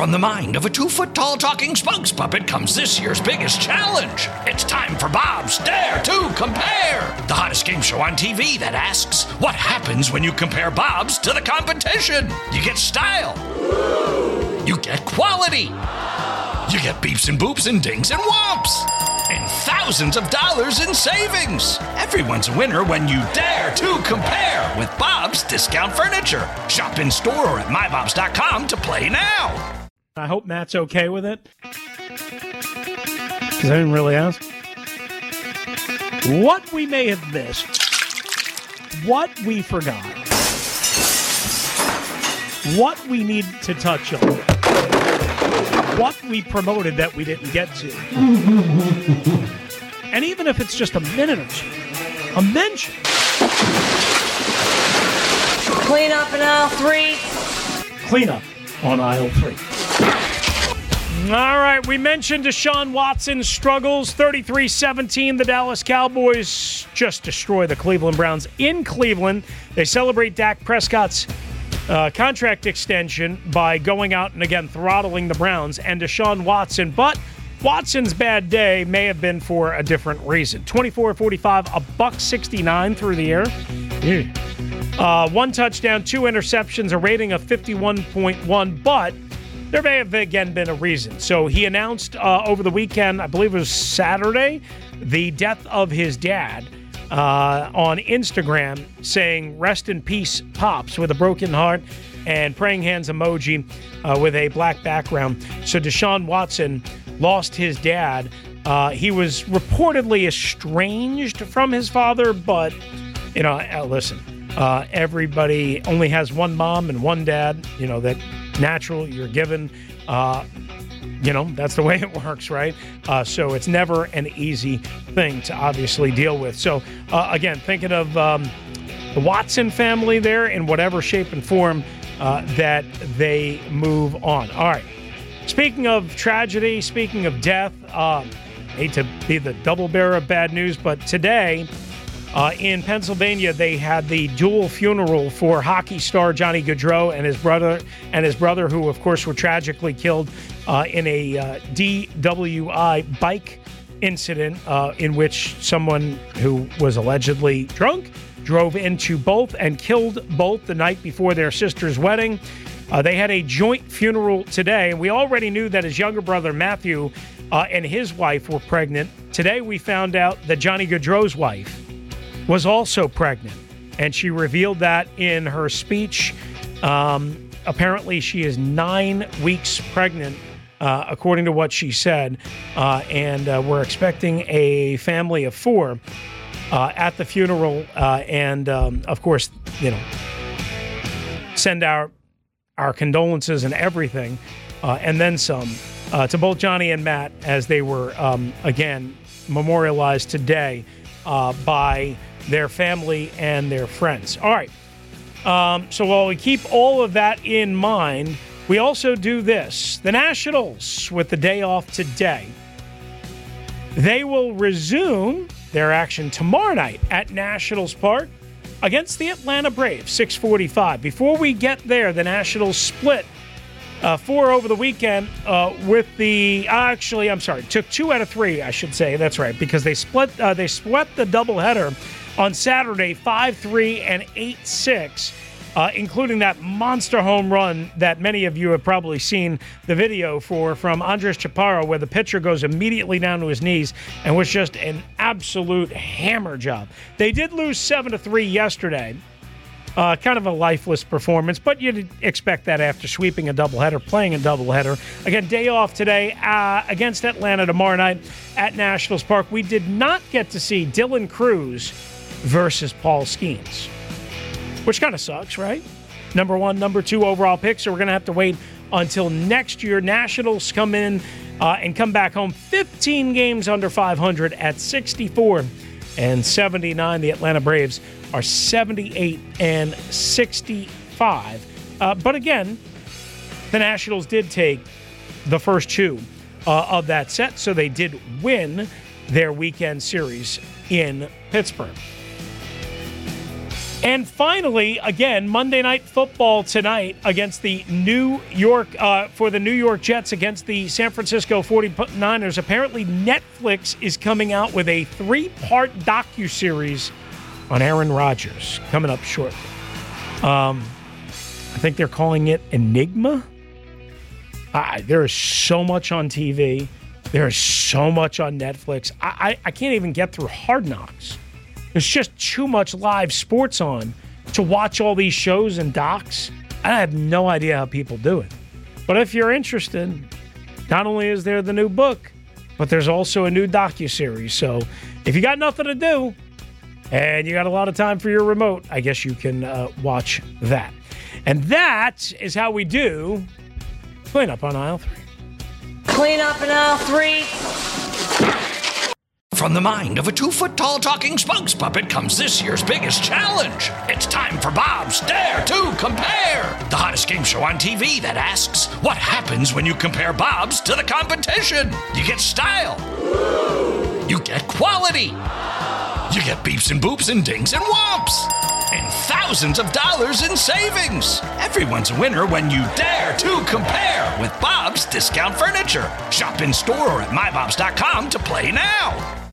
from the mind of a 2-foot-tall talking spokes puppet comes this year's biggest challenge. It's time for Bob's Dare to Compare, the hottest game show on TV that asks, what happens when you compare Bob's to the competition? You get style. You get quality. You get beeps and boops and dings and whomps. And thousands of dollars in savings. Everyone's a winner when you dare to compare with Bob's Discount Furniture. Shop in store or at mybobs.com to play now. I hope Matt's okay with it. Because I didn't really ask. What we may have missed. What we forgot. What we need to touch on. What we promoted that we didn't get to. And even if it's just a minute or two, a mention. Clean up in aisle 3. Clean up on aisle 3. All right, we mentioned Deshaun Watson's struggles. 33-17, the Dallas Cowboys just destroy the Cleveland Browns in Cleveland. They celebrate Dak Prescott's contract extension by going out and again throttling the Browns and Deshaun Watson. But Watson's bad day may have been for a different reason. 24-45, $169 through the air. One touchdown, 2 interceptions, a rating of 51.1, but there may have again been a reason. So he announced over the weekend, I believe it was Saturday, the death of his dad. On Instagram, saying rest in peace Pops with a broken heart and praying hands emoji with a black background. So Deshaun Watson lost his dad. He was reportedly estranged from his father, but listen, everybody only has one mom and one dad. That natural, you're given. That's the way it works, right? So it's never an easy thing to obviously deal with. So, again, thinking of the Watson family there in whatever shape and form that they move on. All right. Speaking of tragedy, speaking of death, hate to be the double bearer of bad news, but today in Pennsylvania, they had the dual funeral for hockey star Johnny Gaudreau and his brother, who, of course, were tragically killed in a DWI bike incident in which someone who was allegedly drunk drove into both and killed both the night before their sister's wedding. They had a joint funeral today, and we already knew that his younger brother, Matthew, and his wife were pregnant. Today, we found out that Johnny Gaudreau's wife was also pregnant, and she revealed that in her speech. Apparently, she is 9 weeks pregnant, according to what she said, and we're expecting a family of 4 at the funeral, and of course, send our condolences and everything, and then some, to both Johnny and Matt as they were, again, memorialized today by their family and their friends. All right. So while we keep all of that in mind, we also do this. The Nationals, with the day off today, they will resume their action tomorrow night at Nationals Park against the Atlanta Braves, 6:45. Before we get there, the Nationals split 4 over the weekend with the took 2 out of 3, I should say. That's right, because they swept the doubleheader on Saturday, 5-3 and 8-6, including that monster home run that many of you have probably seen the video from Andres Chaparro, where the pitcher goes immediately down to his knees and was just an absolute hammer job. They did lose 7-3 yesterday. Kind of a lifeless performance, but you'd expect that after sweeping a doubleheader, playing a doubleheader. Again, day off today against Atlanta tomorrow night at Nationals Park. We did not get to see Dylan Cruz versus Paul Skeens, which kind of sucks, right? Number 1, number 2 overall pick, so we're going to have to wait until next year. Nationals come in and come back home 15 games under 500 at 64-79. The Atlanta Braves are 78-65. But again, the Nationals did take the first 2 of that set, so they did win their weekend series in Pittsburgh. And finally, again, Monday Night Football tonight against the New York, for the New York Jets against the San Francisco 49ers. Apparently, Netflix is coming out with a 3-part docuseries on Aaron Rodgers coming up shortly. I think they're calling it Enigma. There is so much on TV. There is so much on Netflix. I can't even get through Hard Knocks. There's just too much live sports on to watch all these shows and docs. I have no idea how people do it. But if you're interested, not only is there the new book, but there's also a new docuseries. So if you got nothing to do and you got a lot of time for your remote, I guess you can watch that. And that is how we do Clean Up on Aisle 3. Clean up in aisle 3. From the mind of a 2-foot-tall talking spokes puppet comes this year's biggest challenge. It's time for Bob's Dare to Compare, the hottest game show on TV that asks, what happens when you compare Bob's to the competition? You get style. You get quality. You get beeps and boops and dings and whomps. And thousands of dollars in savings. Everyone's a winner when you dare to compare with Bob's Discount Furniture. Shop in store or at mybobs.com to play now.